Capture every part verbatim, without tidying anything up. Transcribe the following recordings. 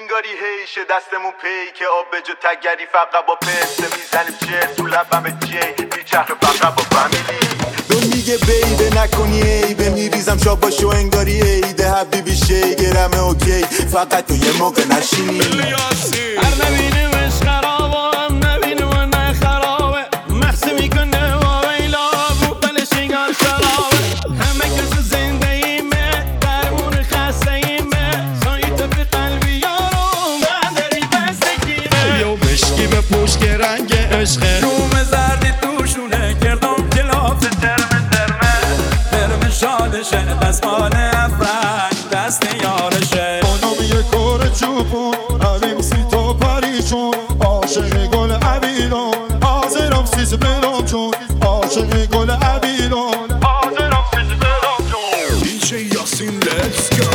انگاری هیشه دستمون پی که آب به جو تگری فقط با پسته میزنیم چه تو لبم جی بیچخه فقط با فامیلی دو میگه بیده نکنی عیبه میریزم شاباشو انگاری عیده حبیبی شیگرمه اوکی فقط تو یه موقع نشینی هر نبینیمش خرابه هم نبینیم نه خرابه محسی میکنه و ویلا رو بلشیگان شرابه همه کس زنده ایمه درمون خسته ایمه سایت به قلبی یارو بندری بستگیره یو بشکی به پوشک رنگ عشقه روم زردی توشونه کردم کلاف درمه درمه درمه شادشه دستمان افرنگ دست یارشه اونم یه کار چوبون عویم سی تا پریشون عاشق گل عبیران حاضرم سیز برام چون عاشق گل عبیران حاضرم سیز برام چون دیجی یاسین let's go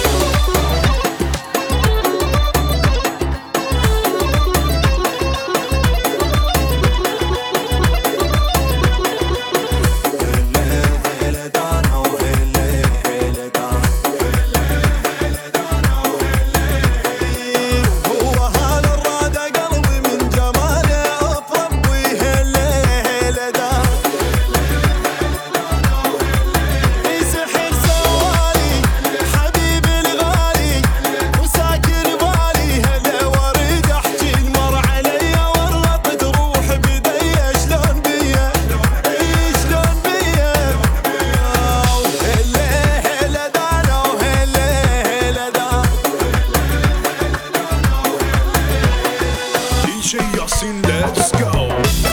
let's go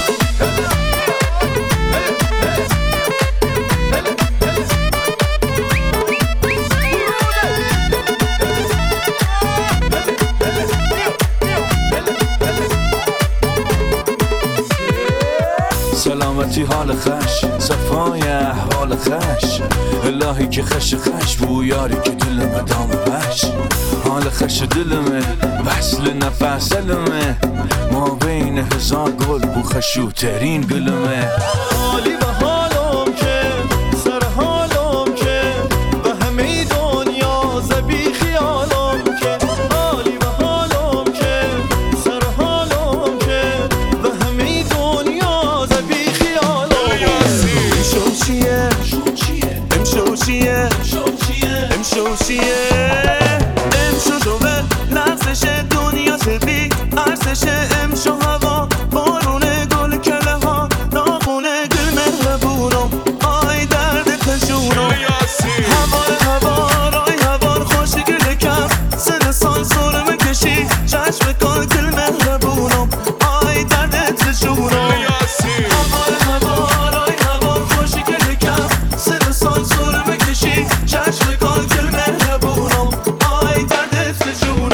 سلامتی حال خش صفای احوال خش الهی که خش خش بو یاری که دلمه دام بش حال خش دلمه وصل نفس علمه ما بین هزار گل بو خشوترین گلمه حالی به حالم که سر حالم که به همه دنیا زبی خیالم که حالی به حالم که سر حالم که به همه دنیا زبی خیالم شو چیه امشو چیه امشو چیه امشو شوه لحظش دنیا سبی عرصش امشو هوا بارونه گل کله ها ناخونه گل مهربونم آی درد پشونم هوار هوار آی هوار خوشی گل کم سن سال سرمه کشی چشم کار گل مهربونم آی درد پشونم هوار هوار آی هوار خوشی گل کم سن سال سرمه کشی چشم کار گل مهربونم آی درد پشونم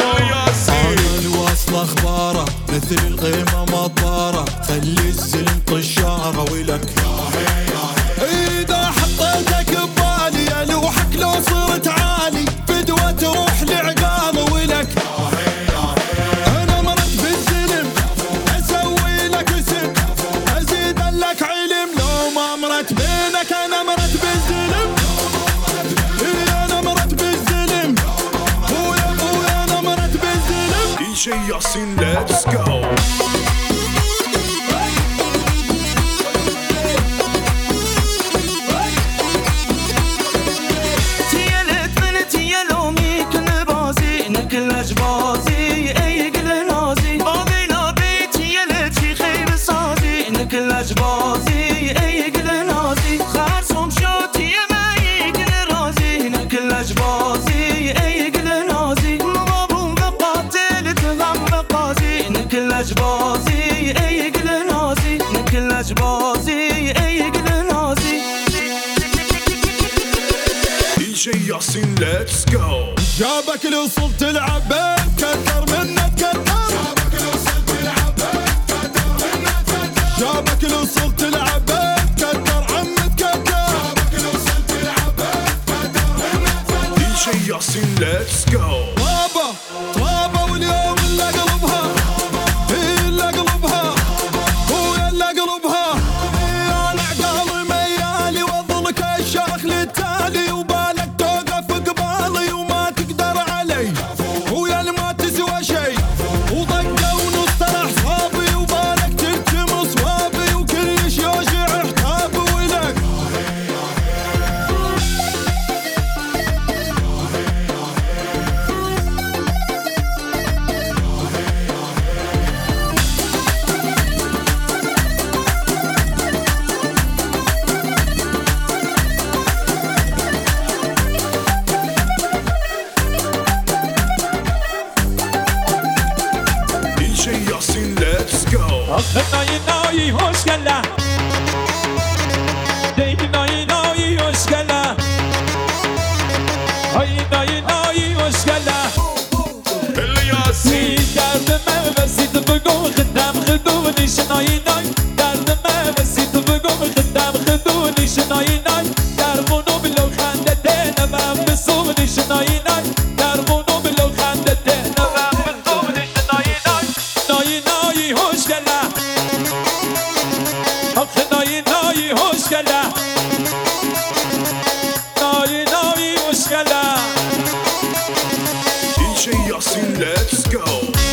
اخباره مثل القيمة مطارة خلي الزلم طشارة ولك اذا حطيتك ببالي الوحك لو صرت عالي فدوة تروح لعقال ولك انا مرت بالزلم اسوي لك اسم ازيد لك علم لو ما مرت بينك انا مرت بالزلم انا مرت بالزلم خويا خويا انا مرت بالزلم دیجی یاسین let's go تیلت من تیلو میکنه بازی نکلج بازی ای گل نازی با بیلا بی تیلت چی خیب سازی نکلج بازی ای گل نازی خرسم شد تیم ای گل رازی نکلج بازی ای گل نازی مبابون به قاتلت غم به قاضی نکلج بازی ای گل نازی نکلج بازی ای گل نازی دیجی یاسین let's go جابك لو وصلت تلعب كتر منك كتر جابك لو وصلت تلعب كتر عمد كتر دیجی یاسین let's go طابة طابة واليوم اللي قلبها هي اللي قلبها هو اللي قلبها انا عقالي ميالي واظلك الشاخ للتالي وبالك توقف قبالي وما تقدر علي ويا اللي ما تسوى آخه نایی نایی خوشگله دی نایی نایی خوشگله آی نایی نایی خوشگله الیاسی درد من وسیط بگو خدم خدونیش نایی نای درد من وسیط بگو خدم خدونیش نایی نای در منو بلو خنده ده نمم بسونیش نایی نای در منو بلو خنده ده نمم بسونیش نایی نای نایی نایی خوشگله آخه نایی نایی خوشگله نایی نایی خوشگله دیجی یاسین let's go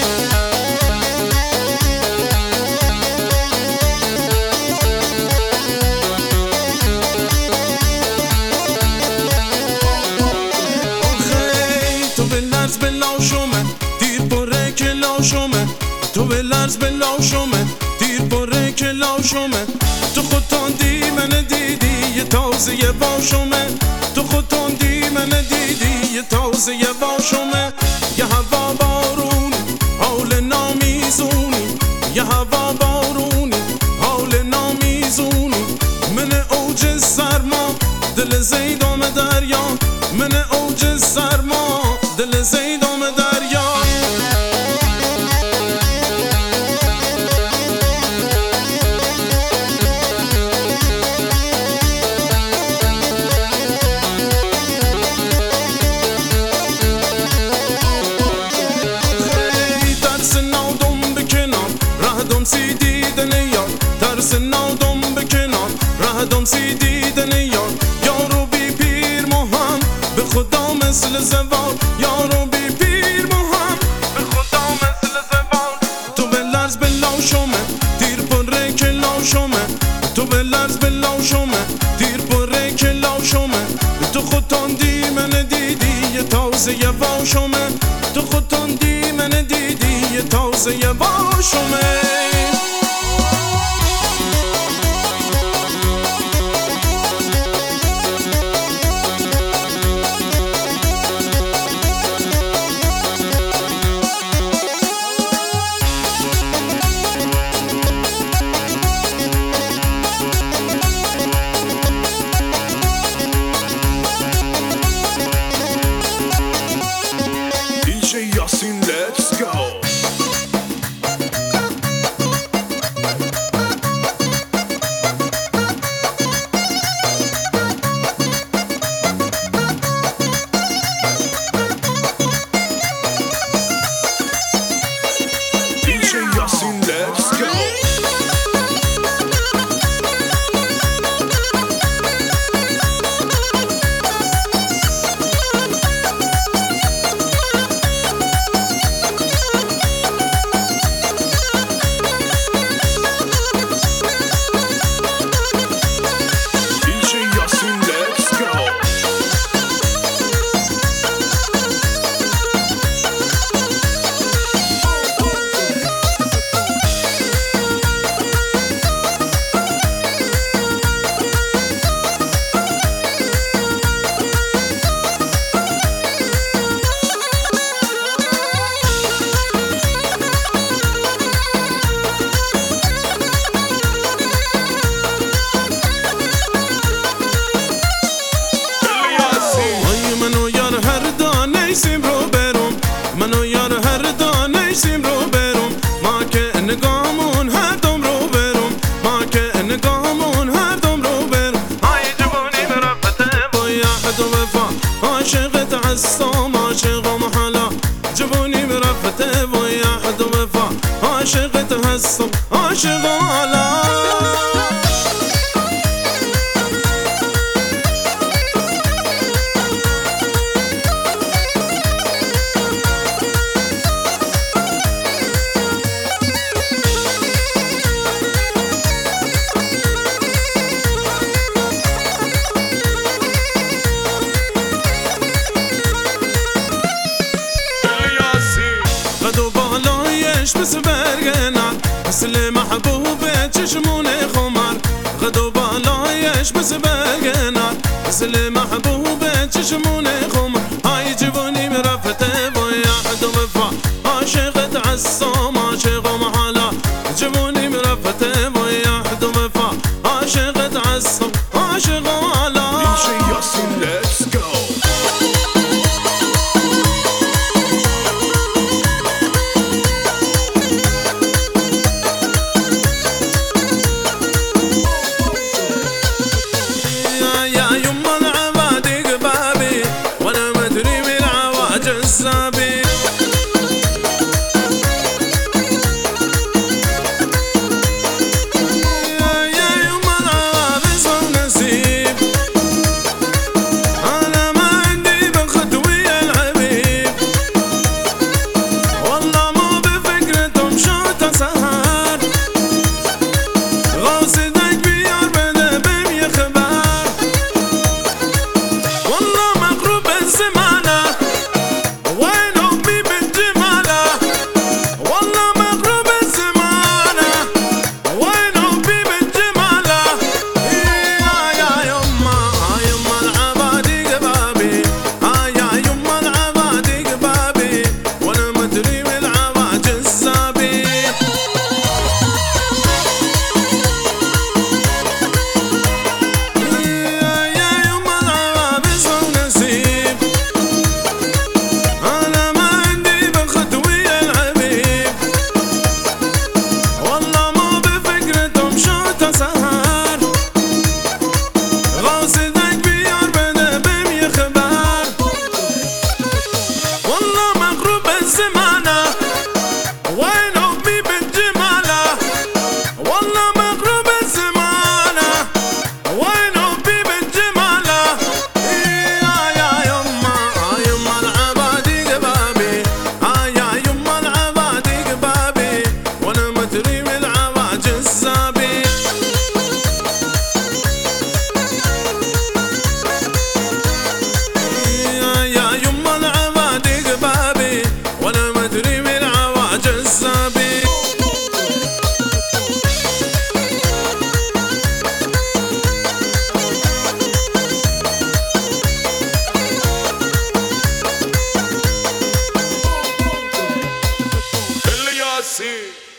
لرز به لاشومه دیر بره که لاشومه تو به لرز به لاشومه دیر بره که لاشومه تو خود تاندی من دیدی یه تازه یه باشومه تو خود تاندی من دیدی یه تازه یه باشومه یه هوا بارونی حال نامیزونی یه هوا بارونی حال نامیزونی من اوج سرما دل زیدام دریا من اوج سرما دل زیدام دریا خیلی ترس نادم بکنار رهدم سی دیدن یار ترس نادم بکنار رهدم سی دیدن یار یارو بی پیر مهم به خدا مثل زوار یارو بی پیر مهم به خدا مثل زوار تو به لرز به لاشومه دیر پره که لاشومه تو به لرز به لاشومه دیر پره که لاشومه تو خود تاندی من دیدی یه تازه یه باشومه تو خود تاندی من دیدی یه تازه یه باشومه دیجی یاسین let's go دیجی یاسین let's go دیجی یاسین let's go آی منو یار هر دانه سیم رو برم منو یار هر دانه سیم رو برم ما که نگامون هر دم رو برم ما که نگامون هر دم رو برم آی جوانی برفته با یحد و وفا عاشقت عصام عاشقم حالا جوانی برفته با یحد و وفا عاشقت هستم عاشقم حالا قد و بالایش مثل برگنر مثل محبوبه چشمون خمر قد و بالایش مثل برگنر مثل محبوبه چشمون خمر های جوانی مرفته با یحد و وفا عاشقت عصام عاشقم حالا جوانی هستی.